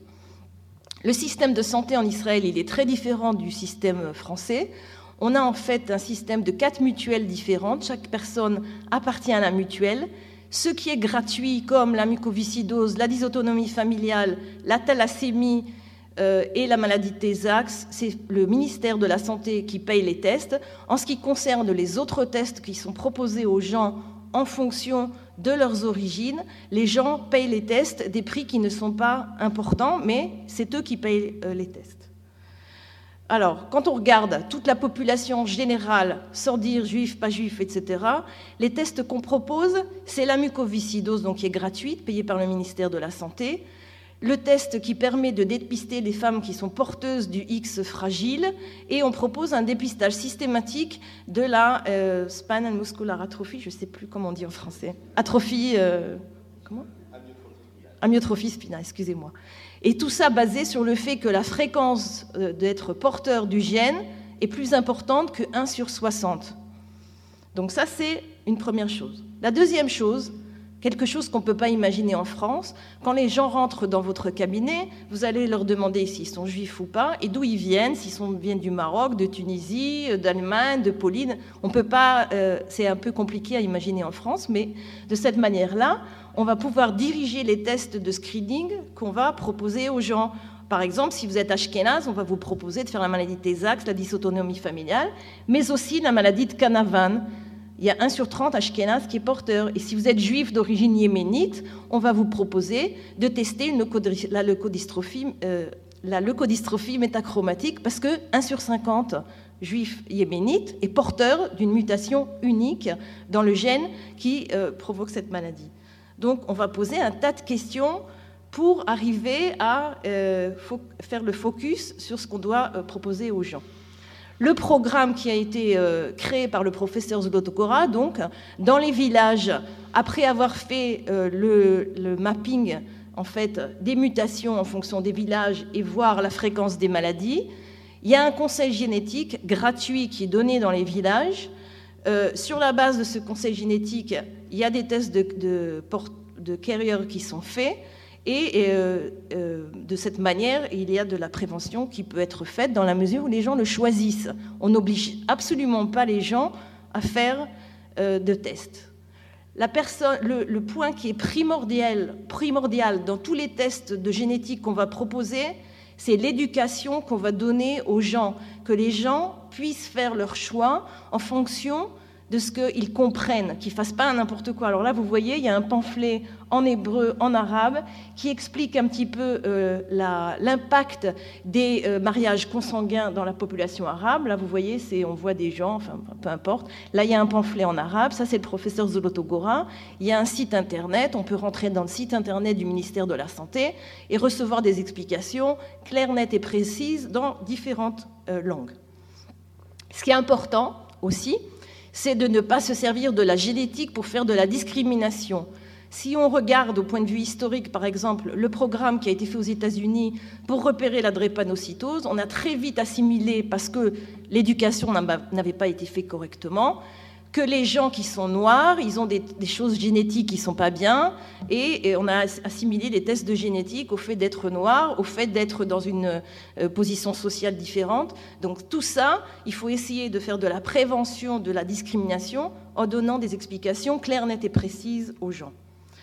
Le système de santé en Israël, il est très différent du système français. On a en fait un système de quatre mutuelles différentes. Chaque personne appartient à la mutuelle. Ce qui est gratuit, comme la mucoviscidose, la dysautonomie familiale, la thalassémie euh, et la maladie de Tay Sachs, c'est le ministère de la Santé qui paye les tests. En ce qui concerne les autres tests qui sont proposés aux gens en fonction de leurs origines, les gens payent les tests des prix qui ne sont pas importants, mais c'est eux qui payent euh, les tests. Alors, quand on regarde toute la population générale, sans dire juif, pas juif, et cetera, les tests qu'on propose, c'est la mucoviscidose, donc qui est gratuite, payée par le ministère de la Santé, le test qui permet de dépister les femmes qui sont porteuses du X fragile, et on propose un dépistage systématique de la euh, spinal muscular atrophy, je ne sais plus comment on dit en français, atrophie, euh, comment amyotrophie spinale, excusez-moi. Et tout ça basé sur le fait que la fréquence euh, d'être porteur du gène est plus importante que un sur soixante. Donc ça, c'est une première chose. La deuxième chose, quelque chose qu'on ne peut pas imaginer en France, quand les gens rentrent dans votre cabinet, vous allez leur demander s'ils sont juifs ou pas, et d'où ils viennent, s'ils sont, viennent du Maroc, de Tunisie, d'Allemagne, de Pauline. On peut pas, euh, c'est un peu compliqué à imaginer en France, mais de cette manière-là, on va pouvoir diriger les tests de screening qu'on va proposer aux gens. Par exemple, si vous êtes ashkénaze, on va vous proposer de faire la maladie de Tay-Sachs, la dysautonomie familiale, mais aussi la maladie de Canavan. Il y a un sur trente ashkénazes qui est porteur. Et si vous êtes juif d'origine yéménite, on va vous proposer de tester une leucodystrophie, la, leucodystrophie, euh, la leucodystrophie métachromatique, parce que un sur cinquante juifs yéménites est porteur d'une mutation unique dans le gène qui euh, provoque cette maladie. Donc on va poser un tas de questions pour arriver à euh, faire le focus sur ce qu'on doit euh, proposer aux gens. Le programme qui a été euh, créé par le professeur Zlotogora, donc, dans les villages, après avoir fait euh, le, le mapping en fait, des mutations en fonction des villages et voir la fréquence des maladies, il y a un conseil génétique gratuit qui est donné dans les villages. Euh, sur la base de ce conseil génétique, il y a des tests de, de, de carrier qui sont faits. Et euh, euh, de cette manière, il y a de la prévention qui peut être faite dans la mesure où les gens le choisissent. On n'oblige absolument pas les gens à faire euh, de tests. La personne, le, le point qui est primordial, primordial dans tous les tests de génétique qu'on va proposer, c'est l'éducation qu'on va donner aux gens, que les gens puissent faire leur choix en fonction de ce qu'ils comprennent, qu'ils ne fassent pas n'importe quoi. Alors là, vous voyez, il y a un pamphlet en hébreu, en arabe, qui explique un petit peu euh, la, l'impact des euh, mariages consanguins dans la population arabe. Là, vous voyez, c'est, on voit des gens, enfin, peu importe. Là, il y a un pamphlet en arabe, ça c'est le professeur Zlotogora. Il y a un site internet, on peut rentrer dans le site internet du ministère de la Santé et recevoir des explications claires, nettes et précises dans différentes euh, langues. Ce qui est important aussi, c'est de ne pas se servir de la génétique pour faire de la discrimination. Si on regarde au point de vue historique, par exemple, le programme qui a été fait aux États-Unis pour repérer la drépanocytose, on a très vite assimilé, parce que l'éducation n'avait pas été faite correctement, que les gens qui sont noirs, ils ont des, des choses génétiques qui ne sont pas bien, et, et on a assimilé les tests de génétique au fait d'être noir, au fait d'être dans une euh, position sociale différente. Donc tout ça, il faut essayer de faire de la prévention de la discrimination en donnant des explications claires, nettes et précises aux gens.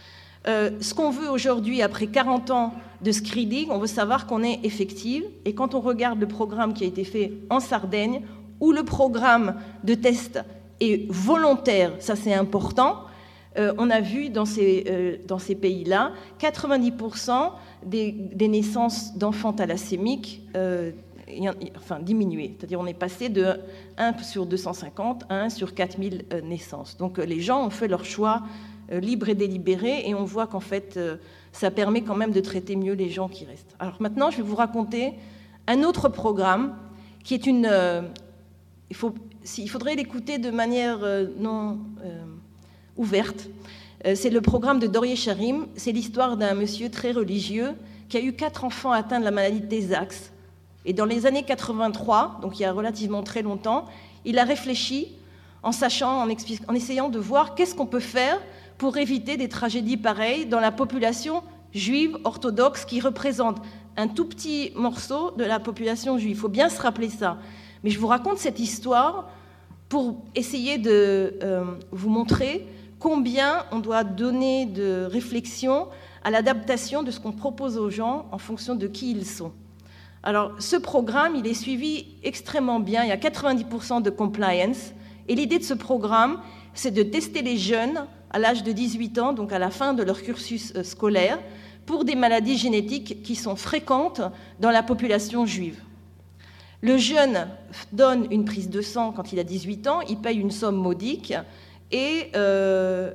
Euh, ce qu'on veut aujourd'hui, après quarante ans de screening, on veut savoir qu'on est effective, et quand on regarde le programme qui a été fait en Sardaigne, ou le programme de test et volontaire, ça c'est important, euh, on a vu dans ces, euh, dans ces pays-là, quatre-vingt-dix pour cent des, des naissances d'enfants thalassémiques euh, enfin, diminuées. C'est-à-dire on est passé de un sur deux cent cinquante à un sur quatre mille euh, naissances. Donc euh, les gens ont fait leur choix euh, libre et délibéré, et on voit qu'en fait, euh, ça permet quand même de traiter mieux les gens qui restent. Alors maintenant, je vais vous raconter un autre programme qui est une... Euh, il faut... Il faudrait l'écouter de manière non euh, ouverte. Euh, c'est le programme de Dorier Charim. C'est l'histoire d'un monsieur très religieux qui a eu quatre enfants atteints de la maladie de Tay-Sachs. Et dans les années quatre-vingt-trois, donc il y a relativement très longtemps, il a réfléchi en sachant, en, en essayant de voir qu'est-ce qu'on peut faire pour éviter des tragédies pareilles dans la population juive orthodoxe qui représente un tout petit morceau de la population juive. Il faut bien se rappeler ça. Mais je vous raconte cette histoire pour essayer de euh, vous montrer combien on doit donner de réflexion à l'adaptation de ce qu'on propose aux gens en fonction de qui ils sont. Alors, ce programme, il est suivi extrêmement bien. Il y a quatre-vingt-dix pour cent de compliance. Et l'idée de ce programme, c'est de tester les jeunes à l'âge de dix-huit ans, donc à la fin de leur cursus scolaire, pour des maladies génétiques qui sont fréquentes dans la population juive. Le jeune donne une prise de sang quand il a dix-huit ans, il paye une somme modique, et euh,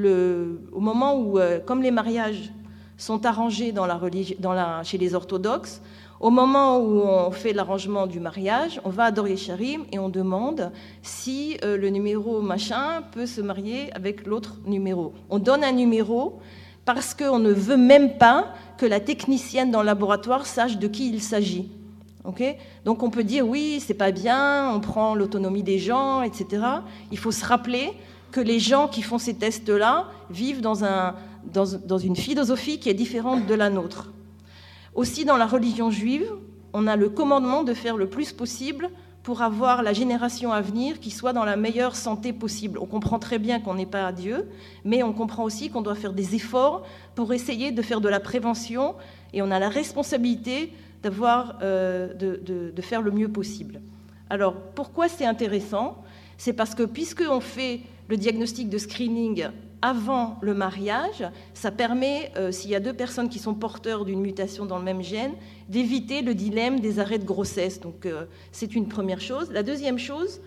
le, au moment où, euh, comme les mariages sont arrangés dans la religi- dans la, chez les orthodoxes, au moment où on fait l'arrangement du mariage, on va à Dor Yesharim et on demande si euh, le numéro machin peut se marier avec l'autre numéro. On donne un numéro parce qu'on ne veut même pas que la technicienne dans le laboratoire sache de qui il s'agit. Okay ? Donc on peut dire oui, c'est pas bien, on prend l'autonomie des gens, et cetera. Il faut se rappeler que les gens qui font ces tests-là vivent dans, un, dans, dans une philosophie qui est différente de la nôtre. Aussi, dans la religion juive, on a le commandement de faire le plus possible pour avoir la génération à venir qui soit dans la meilleure santé possible. On comprend très bien qu'on n'est pas à Dieu, mais on comprend aussi qu'on doit faire des efforts pour essayer de faire de la prévention, et on a la responsabilité d'avoir, euh, de, de, de faire le mieux possible. Alors, pourquoi c'est intéressant ? C'est parce que puisqu'on fait le diagnostic de screening avant le mariage, ça permet, euh, s'il y a deux personnes qui sont porteurs d'une mutation dans le même gène, d'éviter le dilemme des arrêts de grossesse. Donc, euh, c'est une première chose. La deuxième chose,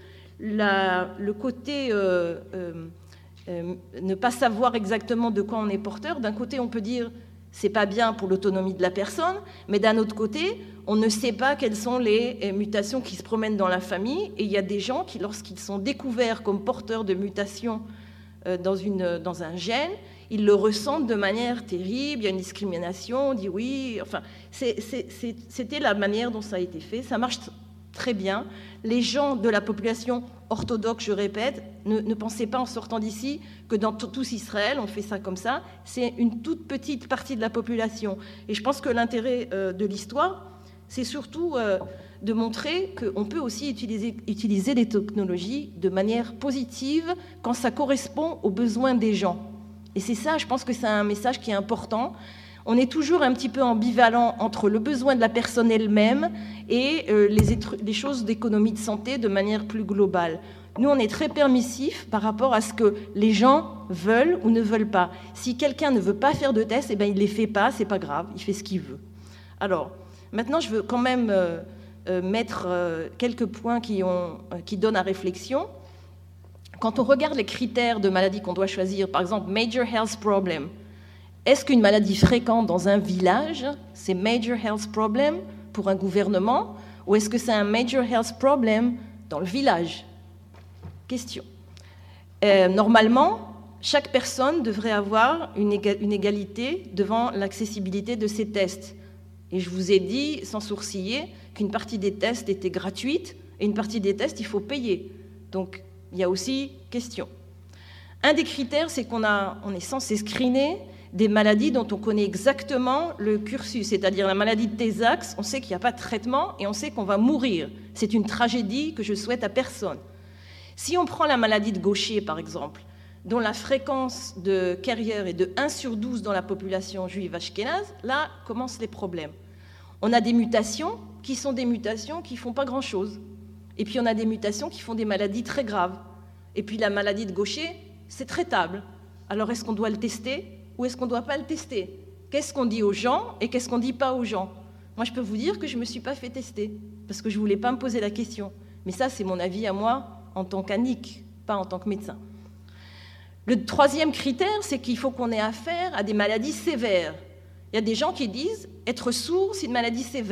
la, le côté euh, euh, euh, ne pas savoir exactement de quoi on est porteur. D'un côté, on peut dire c'est pas bien pour l'autonomie de la personne, mais d'un autre côté, on ne sait pas quelles sont les mutations qui se promènent dans la famille, et il y a des gens qui, lorsqu'ils sont découverts comme porteurs de mutations dans, une, dans un gène, ils le ressentent de manière terrible, il y a une discrimination, on dit oui, enfin, c'est, c'est, c'est, c'était la manière dont ça a été fait, ça marche très bien. Les gens de la population orthodoxe, je répète, ne, ne pensez pas en sortant d'ici que dans tout Israël, on fait ça comme ça. C'est une toute petite partie de la population. Et je pense que l'intérêt euh, de l'histoire, c'est surtout euh, de montrer qu'on peut aussi utiliser, utiliser les technologies de manière positive quand ça correspond aux besoins des gens. Et c'est ça, je pense que c'est un message qui est important. On est toujours un petit peu ambivalent entre le besoin de la personne elle-même et euh, les, les choses d'économie de santé de manière plus globale. Nous, on est très permissif par rapport à ce que les gens veulent ou ne veulent pas. Si quelqu'un ne veut pas faire de tests, eh ben, il ne les fait pas, c'est pas grave, il fait ce qu'il veut. Alors, maintenant, je veux quand même euh, euh, mettre euh, quelques points qui, ont, euh, qui donnent à réflexion. Quand on regarde les critères de maladies qu'on doit choisir, par exemple, Major Health Problem, est-ce qu'une maladie fréquente dans un village, c'est Major Health Problem pour un gouvernement, ou est-ce que c'est un Major Health Problem dans le village ? Question. Euh, normalement, chaque personne devrait avoir une, éga- une égalité devant l'accessibilité de ces tests. Et je vous ai dit, sans sourciller, qu'une partie des tests était gratuite et une partie des tests, il faut payer. Donc, il y a aussi question. Un des critères, c'est qu'on a, on est censé screener des maladies dont on connaît exactement le cursus, c'est-à-dire la maladie de Tay-Sachs, on sait qu'il n'y a pas de traitement et on sait qu'on va mourir. C'est une tragédie que je souhaite à personne. Si on prend la maladie de Gaucher, par exemple, dont la fréquence de carrière est de un sur douze dans la population juive ashkénaze, là commencent les problèmes. On a des mutations qui sont des mutations qui ne font pas grand-chose. Et puis on a des mutations qui font des maladies très graves. Et puis la maladie de Gaucher, c'est traitable. Alors est-ce qu'on doit le tester ? Ou est-ce qu'on ne doit pas le tester ? Qu'est-ce qu'on dit aux gens et qu'est-ce qu'on ne dit pas aux gens ? Moi, je peux vous dire que je ne me suis pas fait tester, parce que je ne voulais pas me poser la question. Mais ça, c'est mon avis à moi en tant qu'anique, pas en tant que médecin. Le troisième critère, c'est qu'il faut qu'on ait affaire à des maladies sévères. Il y a des gens qui disent « être sourd, c'est une maladie sévère ».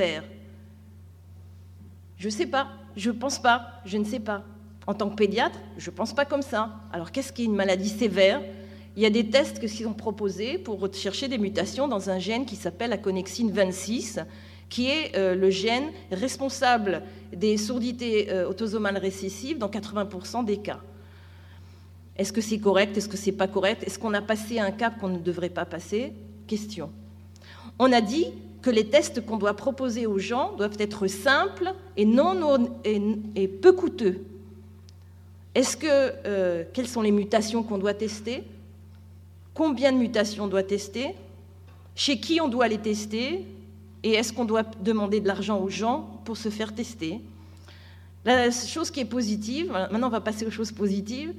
Je ne sais pas, je ne pense pas, je ne sais pas. En tant que pédiatre, je ne pense pas comme ça. Alors, qu'est-ce qui est une maladie sévère ? Il y a des tests qui sont proposés pour chercher des mutations dans un gène qui s'appelle la connexine vingt-six, qui est euh, le gène responsable des sourdités euh, autosomales récessives dans quatre-vingts pour cent des cas. Est-ce que c'est correct ? Est-ce que c'est pas correct ? Est-ce qu'on a passé un cap qu'on ne devrait pas passer ? Question. On a dit que les tests qu'on doit proposer aux gens doivent être simples et, non, non, et, et peu coûteux. Est-ce que, euh, quelles sont les mutations qu'on doit tester ? Combien de mutations on doit tester ? Chez qui on doit les tester ? Et est-ce qu'on doit demander de l'argent aux gens pour se faire tester ? La chose qui est positive, maintenant on va passer aux choses positives, il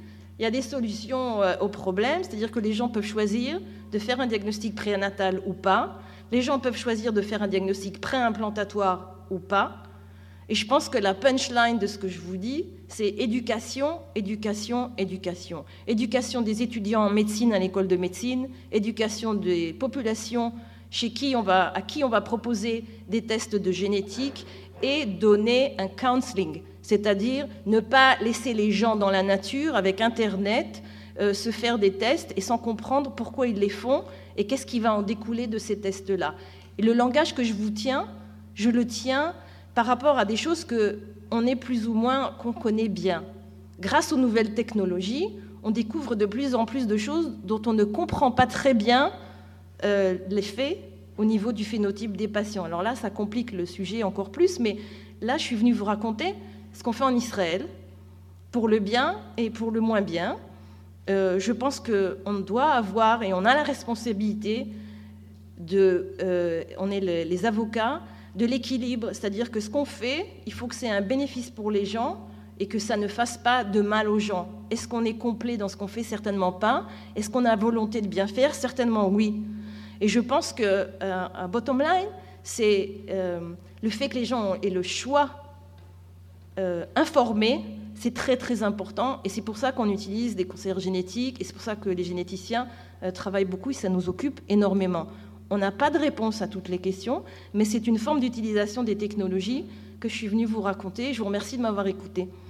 Il y a des solutions euh, aux problèmes, c'est-à-dire que les gens peuvent choisir de faire un diagnostic prénatal ou pas. Les gens peuvent choisir de faire un diagnostic préimplantatoire ou pas. Et je pense que la punchline de ce que je vous dis, c'est éducation, éducation, éducation. Éducation des étudiants en médecine à l'école de médecine, éducation des populations chez qui on va, à qui on va proposer des tests de génétique et donner un counseling, c'est-à-dire ne pas laisser les gens dans la nature avec Internet euh, se faire des tests et sans comprendre pourquoi ils les font et qu'est-ce qui va en découler de ces tests-là. Et le langage que je vous tiens, je le tiens par rapport à des choses qu'on est plus ou moins, qu'on connaît bien. Grâce aux nouvelles technologies, on découvre de plus en plus de choses dont on ne comprend pas très bien euh, l'effet au niveau du phénotype des patients. Alors là, ça complique le sujet encore plus, mais là, je suis venue vous raconter ce qu'on fait en Israël, pour le bien et pour le moins bien. Euh, je pense qu'on doit avoir, et on a la responsabilité, de, euh, on est le, les avocats, de l'équilibre, c'est-à-dire que ce qu'on fait, il faut que c'est un bénéfice pour les gens et que ça ne fasse pas de mal aux gens. Est-ce qu'on est complet dans ce qu'on fait? Certainement pas. Est-ce qu'on a volonté de bien faire? Certainement oui. Et je pense que euh, un bottom line, c'est euh, le fait que les gens aient le choix euh, informé, c'est très très important. Et c'est pour ça qu'on utilise des conseillers génétiques et c'est pour ça que les généticiens euh, travaillent beaucoup et ça nous occupe énormément. On n'a pas de réponse à toutes les questions, mais c'est une forme d'utilisation des technologies que je suis venue vous raconter. Je vous remercie de m'avoir écouté.